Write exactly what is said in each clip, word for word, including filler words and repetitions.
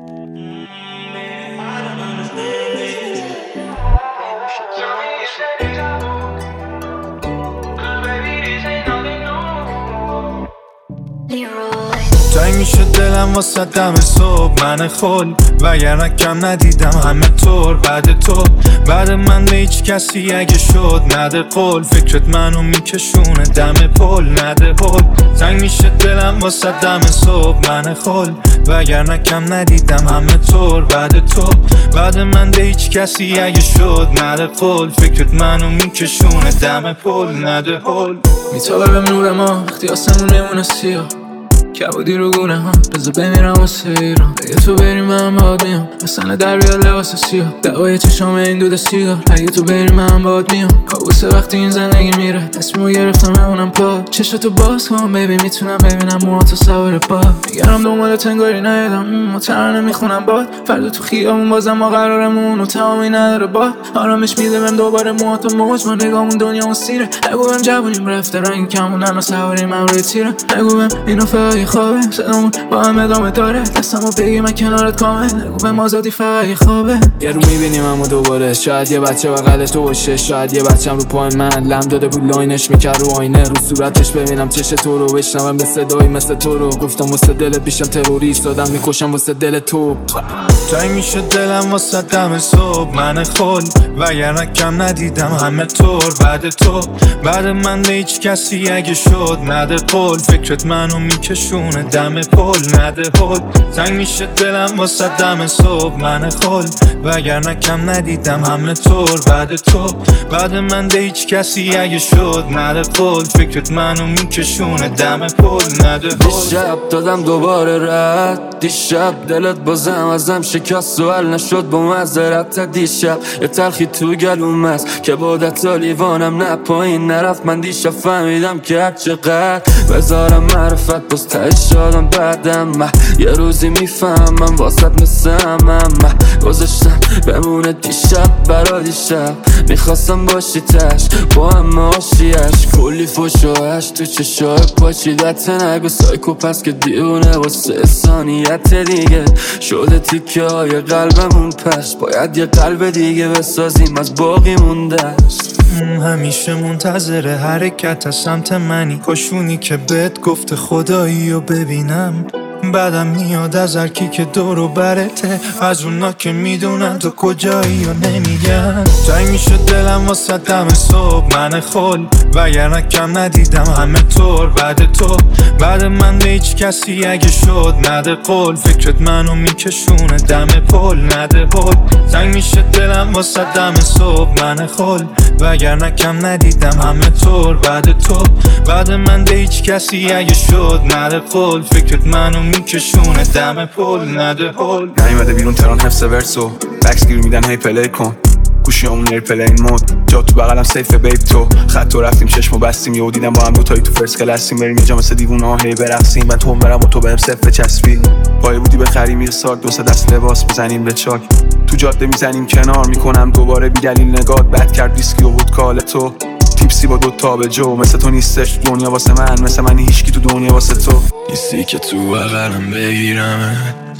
تنگ میشه دلم واسه دم صبح من خل وگرنه کم ندیدم همه طور بعد تو بعد من به هیچ کسی اگه شد نده قول فکرت منو میکشونه دم پل نده هل تنگ میشه دلم واسه دم صبح من خل وگرنه کم ندیدم همه طور بعد تو بعد من به هیچ کسی اگه شد نده قول فکرت منو میکشونه دم پل نده هل میتابه بهم نور ما وقتی آسمون میمونه سیاه کبودی رو گونه ها بذار بمیرم واسه ایران اگه تو بری من باید میام مثلا در بیاد لباس سیاه دوای چشام این دود سیگار اگه تو بری من باید میام کابوسه وقتی این زندگی میره تصمیمو گرفتم همونم پا چشتو باز کن ببی میتونم ببینم موهاتو سوار پا میگرم دنبال تنگاری ندیدم مترانه میخونم باد فردا تو خیابون بازم ما قرارمون و تمامی نداره باد آرامش میده بهم دوباره موهاتو موج ما نگامون دنیامون سیره نگو بهم جوونیم رفته رنگ کمونن و سواریم هم روی تیره نگو بهم اینو فقط خوابه صدامون با هم ادامه داره دستمو بگی من کنارت کامل نگو بهم آزادی فقط خوابه یه رو میبینیم همو دوباره شاید یه بچه بغل تو باشه شاید یه بچم رو پای من لم داده بود لاینش میکرد رو آینه رو صورتش ببینم چش تو رو بشنوم به صدایی مثل تو رو گفتم واسه دلت بیشم تروریست دادم میکشم واسه دل تو تنگ میشه دلم واسه دم صبح من خل وگرنه کم ندیدم همه طور بعد تو بعد من به هیچ کسی اگه شد نده قول فکرت منو میکشونه دم پل نده هل تنگ میشه دلم واسه دم صبح من خل وگرنه کم ندیدم همه طور بعد تو بعد من به هیچ کسی اگه شد نده قول فکرت منو میکشونه دم پل نده هل دیشب دادم دوباره رد دیشب دلت بازم ازم شکست سوال نشد با معذرت تا دیشب یه تلخی تو گلوم است که بادت لیوانم نه پایین نرفت من دیشب فهمیدم که هر چقدر بذارم معرفت باز تهش شادم بعدم من یه روزی میفهمم واسط مثل همم من گذاشتم بمونه دیشب برا دیشب میخواستم باشی تش با هم آشیش کلی فش و هش تو چشای پاچیدت نگو سایکو پس که دیونه واسه ثانیت دیگه شده تیکه های قلبمون پس باید یه قلب دیگه بسازیم از باقی موندست همیشه منتظر حرکت از سمت منی کاشونی که بهت گفته خدایی رو ببینم بعدم میاد از هرکی که دور و برته از اونا که میدونن تو کجایی و نمیگن تنگ میشه دلم واسه دم صبح من خل وگرنه کم ندیدم همه طور بعد تو بعد من به هیچ کسی اگه شد نده قول فکرت منو میکشونه دم پل نده هل تنگ میشه دلم واسه دم صبح من خل وگرنه کم ندیدم همه طور بعد تو بعد من به هیچ کسی اگه شد نده قول فکرت منو میکشونه دم پل نده هل نیومده بیرون تران حفظ ورسو بکس گیر میدن هی پلی کن گوشی همون نیر پلین مود جا تو بغلم سیف بیب تو خط و رفتیم چشمو بستیم یهو دیدم با هم دوتایی تو فرس کلاسیم بریم یه جا مثل دیوونه ها هی برقصیم من تو هم برم و تو بهم صف چسبی پای بودی بخریم یه ساک دو سه دست لباس بزنیم به چاک تو جاده میزنیم کنار میکنم دوباره بی دلیل نگات بد کرد ویسکی و وودکا تو تیپسی با دوتا به جو مثل تو نیستش تو دنیا واسه من مثل من هیچکی تو دنیا واسه تو نیستی که تو بغلم بگیرم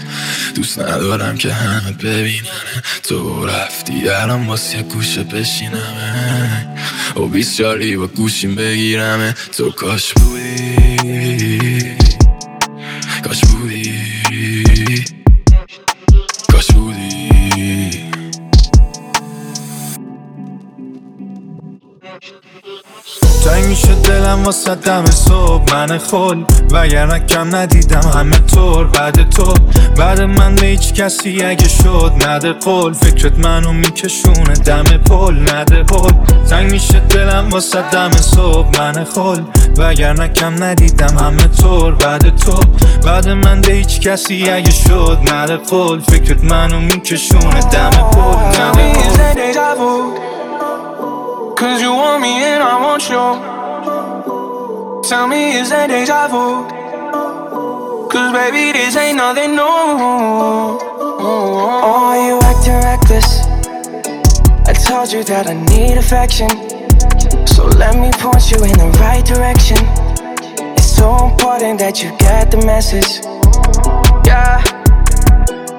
دوست ندارم که همه ببینن تو رفتی الان واسه یه گوشه بشینم و بیست جاری با گوشیم بگیرم تو کاش بودی کاش بودی کاش بودی تنگ میشه دلم واسه دم صبح من خل وگرنه کم ندیدم همه طور بعد تو بعد من به هیچ کسی اگه شد نده قول فکرت منو میکشونه دم پل نده هل تنگ میشه دلم واسه دم صبح من خل وگرنه کم ندیدم همه طور بعد تو بعد من به هیچ کسی اگه شد نده قول فکرت منو میکشونه دم پل نده هل Cause you want me and I want you. Tell me, is that deja vu? Cause baby, this ain't nothing new. Oh, you acting reckless. I told you that I need affection. So let me point you in the right direction. It's so important that you get the message. Yeah.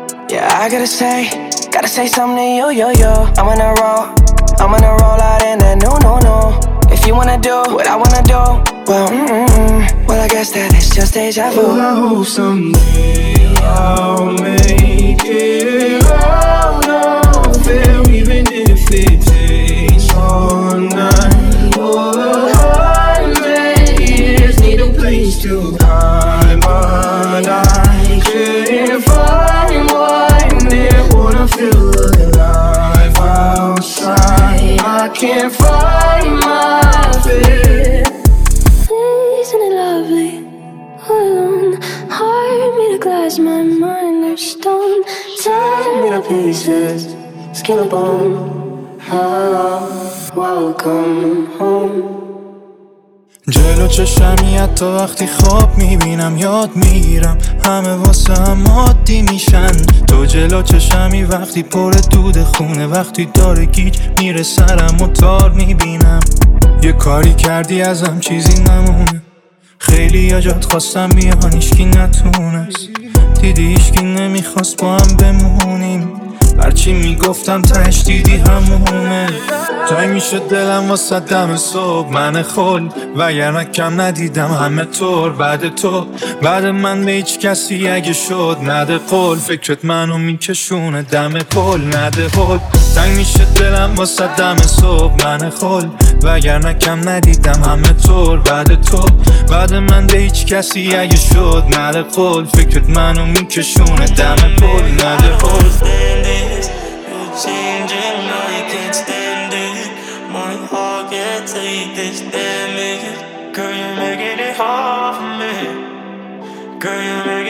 Yeah, I gotta say, gotta say something to you, yo, yo. I'm on a roll, I'm gonna roll out in that new, no, no. If you wanna do what I wanna do, well, mm-mm, well, I guess that it's just deja vu. Well, I hope someday I'll make it out of there, even if it takes all night. All a hundred years need a place to hide, but I couldn't find one that wanna feel alive outside. I can't find my fear. Isn't it lovely? All alone, heart made of glass, my mind of stone. Tear me to pieces, skin and bone. Hello, welcome home. جلو چشمی حتی وقتی خواب میبینم یاد میگیرم همه واسه هم عادی میشن. تو جلو چشمی وقتی پر دود خونه، وقتی داره گیج میره سرم و تار میبینم. یه کاری کردی ازم چیزی نمونه، خیلی یا جات خواستم بیان ایشکی نتونست. دیدی ایشکی نمیخواست با هم بمونیم، هرچی میگفتم تهش دیدی همونه. جای میشه دلم واسه دم صبح من خل، وگرنه کم ندیدم همه طور. بعد تو بعد من به هیچ کسی اگه شد نده قول، فکرت منو میکشونه دم پل نده هل. تنگ میشه دلم واسه دم صبح من خل، وگرنه کم ندیدم همه طور. بعد تو بعد من به هیچ کسی اگه شد نده قول، فکرت منو میکشونه دم پل نده هل. Changing, now you can't stand it. My heart can't take this damage. Girl, you're making it hard for me. Girl, you're making